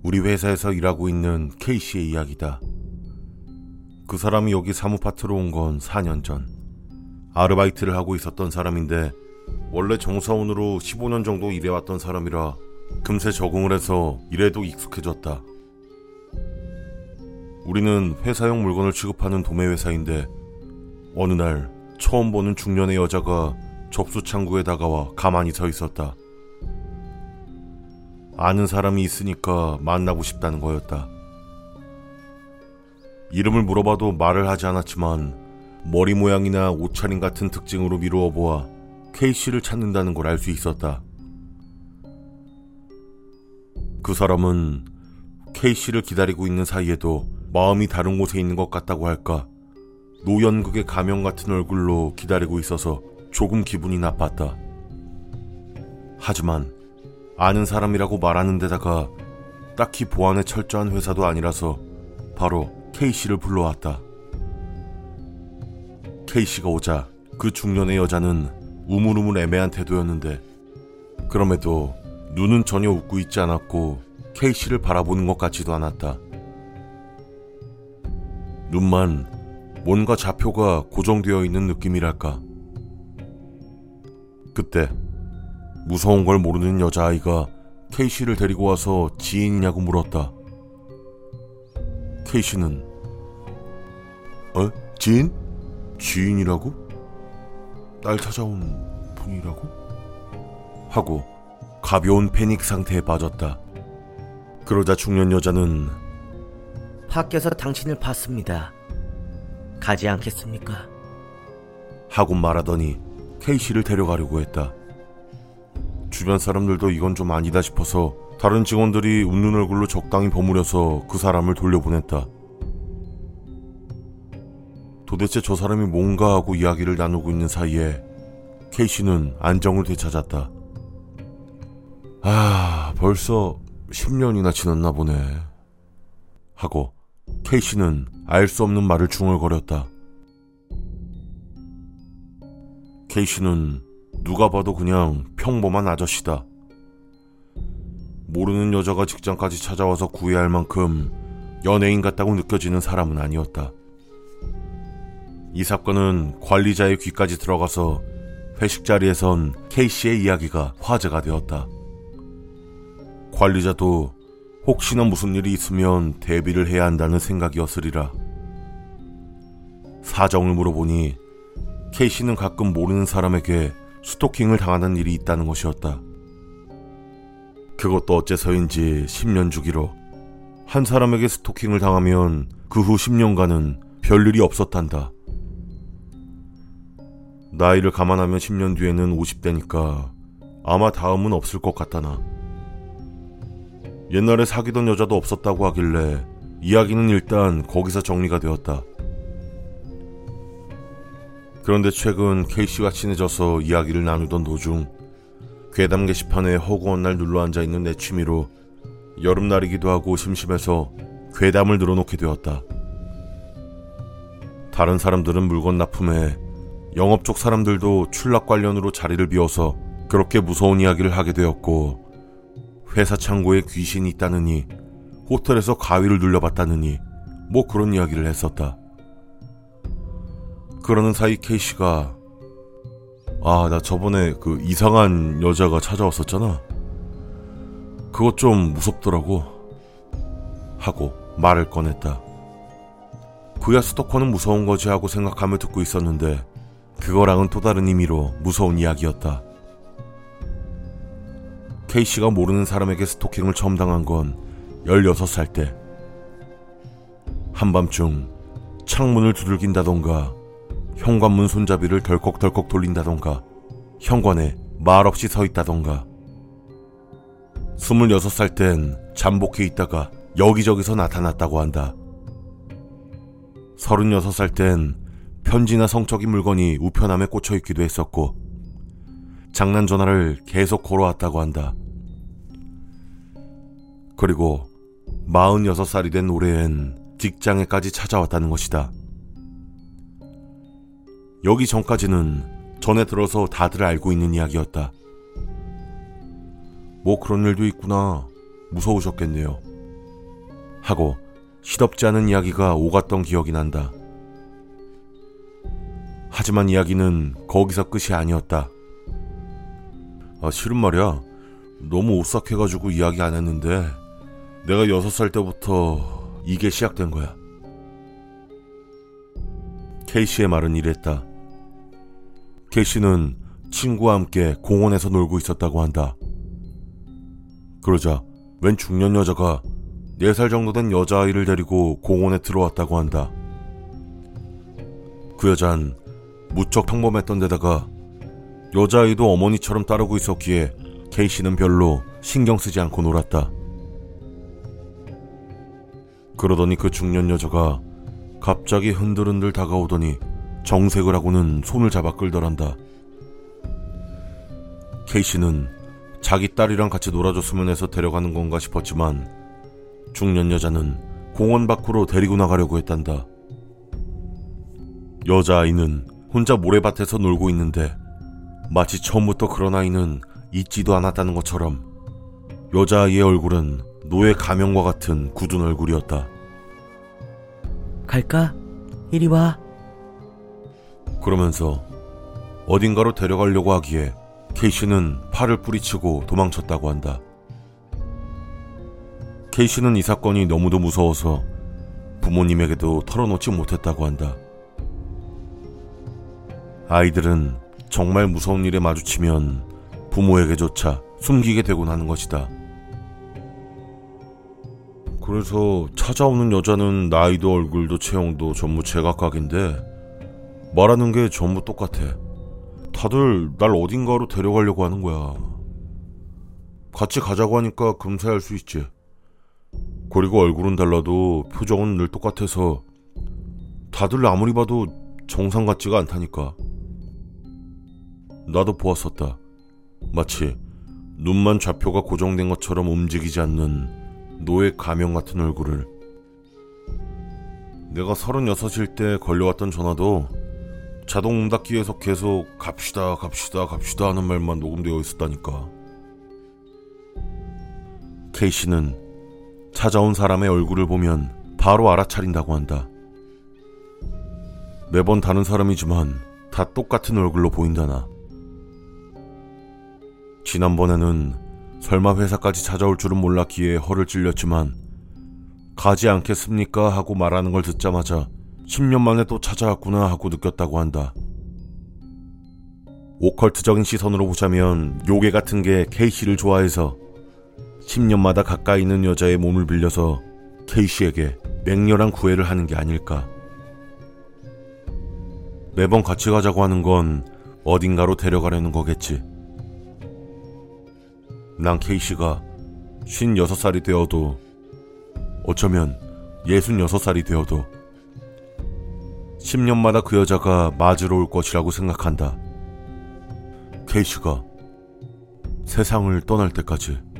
우리 회사에서 일하고 있는 K씨의 이야기다. 그 사람이 여기 사무파트로 온 건 4년 전. 아르바이트를 하고 있었던 사람인데 원래 정사원으로 15년 정도 일해왔던 사람이라 금세 적응을 해서 일에도 익숙해졌다. 우리는 회사용 물건을 취급하는 도매회사인데 어느 날 처음 보는 중년의 여자가 접수 창구에 다가와 가만히 서 있었다. 아는 사람이 있으니까 만나고 싶다는 거였다. 이름을 물어봐도 말을 하지 않았지만 머리 모양이나 옷차림 같은 특징으로 미루어 보아 K씨를 찾는다는 걸 알 수 있었다. 그 사람은 K씨를 기다리고 있는 사이에도 마음이 다른 곳에 있는 것 같다고 할까, 노연극의 가면 같은 얼굴로 기다리고 있어서 조금 기분이 나빴다. 하지만 아는 사람이라고 말하는 데다가 딱히 보안에 철저한 회사도 아니라서 바로 K씨를 불러왔다. K씨가 오자 그 중년의 여자는 우물우물 애매한 태도였는데 그럼에도 눈은 전혀 웃고 있지 않았고 K씨를 바라보는 것 같지도 않았다. 눈만 뭔가 좌표가 고정되어 있는 느낌이랄까. 그때 무서운 걸 모르는 여자아이가 K씨를 데리고 와서 지인이냐고 물었다. K씨는 지인? 지인이라고? 날 찾아온 분이라고? 하고 가벼운 패닉 상태에 빠졌다. 그러자 중년 여자는 밖에서 당신을 봤습니다. 가지 않겠습니까? 하고 말하더니 K씨를 데려가려고 했다. 주변 사람들도 이건 좀 아니다 싶어서 다른 직원들이 웃는 얼굴로 적당히 버무려서 그 사람을 돌려보냈다. 도대체 저 사람이 뭔가 하고 이야기를 나누고 있는 사이에 K씨는 안정을 되찾았다. 벌써 10년이나 지났나 보네. 하고 K씨는 알 수 없는 말을 중얼거렸다. K씨는 누가 봐도 그냥 평범한 아저씨다. 모르는 여자가 직장까지 찾아와서 구애할 만큼 연예인 같다고 느껴지는 사람은 아니었다. 이 사건은 관리자의 귀까지 들어가서 회식 자리에선 K씨의 이야기가 화제가 되었다. 관리자도 혹시나 무슨 일이 있으면 대비를 해야 한다는 생각이었으리라. 사정을 물어보니 K씨는 가끔 모르는 사람에게 스토킹을 당하는 일이 있다는 것이었다. 그것도 어째서인지 10년 주기로 한 사람에게 스토킹을 당하면 그 후 10년간은 별일이 없었단다. 나이를 감안하면 10년 뒤에는 50대니까 아마 다음은 없을 것 같다나. 옛날에 사귀던 여자도 없었다고 하길래 이야기는 일단 거기서 정리가 되었다. 그런데 최근 K씨와 친해져서 이야기를 나누던 도중 괴담 게시판에 허구한 날 눌러앉아 있는 내 취미로 여름날이기도 하고 심심해서 괴담을 늘어놓게 되었다. 다른 사람들은 물건 납품해 영업 쪽 사람들도 출납 관련으로 자리를 비워서 그렇게 무서운 이야기를 하게 되었고, 회사 창고에 귀신이 있다느니 호텔에서 가위를 눌려봤다느니 뭐 그런 이야기를 했었다. 그러는 사이 K씨가 나 저번에 그 이상한 여자가 찾아왔었잖아. 그것 좀 무섭더라고. 하고 말을 꺼냈다. 그야 스토커는 무서운 거지 하고 생각하며 듣고 있었는데 그거랑은 또 다른 의미로 무서운 이야기였다. K씨가 모르는 사람에게 스토킹을 처음 당한 건 16살 때. 한밤중 창문을 두들긴다던가 현관문 손잡이를 덜컥덜컥 돌린다던가 현관에 말없이 서 있다던가. 26살 땐 잠복해 있다가 여기저기서 나타났다고 한다. 36살 땐 편지나 성적인 물건이 우편함에 꽂혀 있기도 했었고 장난 전화를 계속 걸어왔다고 한다. 그리고 46살이 된 올해엔 직장에까지 찾아왔다는 것이다. 여기 전까지는 전에 들어서 다들 알고 있는 이야기였다. 뭐 그런 일도 있구나. 무서우셨겠네요. 하고 시덥지 않은 이야기가 오갔던 기억이 난다. 하지만 이야기는 거기서 끝이 아니었다. 실은 말이야, 너무 오싹해가지고 이야기 안 했는데 내가 6살 때부터 이게 시작된 거야. K씨의 말은 이랬다. K씨는 친구와 함께 공원에서 놀고 있었다고 한다. 그러자 웬 중년 여자가 4살 정도 된 여자아이를 데리고 공원에 들어왔다고 한다. 그 여잔 무척 평범했던 데다가 여자아이도 어머니처럼 따르고 있었기에 K씨는 별로 신경 쓰지 않고 놀았다. 그러더니 그 중년 여자가 갑자기 흔들흔들 다가오더니 정색을 하고는 손을 잡아 끌더란다. K씨는 자기 딸이랑 같이 놀아줬으면 해서 데려가는 건가 싶었지만 중년 여자는 공원 밖으로 데리고 나가려고 했단다. 여자아이는 혼자 모래밭에서 놀고 있는데 마치 처음부터 그런 아이는 있지도 않았다는 것처럼 여자아이의 얼굴은 노예 가면과 같은 굳은 얼굴이었다. 갈까? 이리 와. 그러면서 어딘가로 데려가려고 하기에 K씨는 팔을 뿌리치고 도망쳤다고 한다. K씨는 이 사건이 너무도 무서워서 부모님에게도 털어놓지 못했다고 한다. 아이들은 정말 무서운 일에 마주치면 부모에게조차 숨기게 되곤 하는 것이다. 그래서 찾아오는 여자는 나이도 얼굴도 체형도 전부 제각각인데 말하는 게 전부 똑같아. 다들 날 어딘가로 데려가려고 하는 거야. 같이 가자고 하니까 금세 알 수 있지. 그리고 얼굴은 달라도 표정은 늘 똑같아서 다들 아무리 봐도 정상 같지가 않다니까. 나도 보았었다. 마치 눈만 좌표가 고정된 것처럼 움직이지 않는 노예 가면 같은 얼굴을. 내가 36일 때 걸려왔던 전화도 자동 응답기에서 계속 갑시다 하는 말만 녹음되어 있었다니까. K씨는 찾아온 사람의 얼굴을 보면 바로 알아차린다고 한다. 매번 다른 사람이지만 다 똑같은 얼굴로 보인다나. 지난번에는 설마 회사까지 찾아올 줄은 몰랐기에 허를 찔렸지만 가지 않겠습니까? 하고 말하는 걸 듣자마자 10년 만에 또 찾아왔구나 하고 느꼈다고 한다. 오컬트적인 시선으로 보자면 요괴 같은 게 K씨를 좋아해서 10년마다 가까이 있는 여자의 몸을 빌려서 K씨에게 맹렬한 구애를 하는 게 아닐까. 매번 같이 가자고 하는 건 어딘가로 데려가려는 거겠지. 난 K씨가 56살이 되어도 어쩌면 66살이 되어도 10년마다 그 여자가 맞으러 올 것이라고 생각한다. K씨가 세상을 떠날 때까지.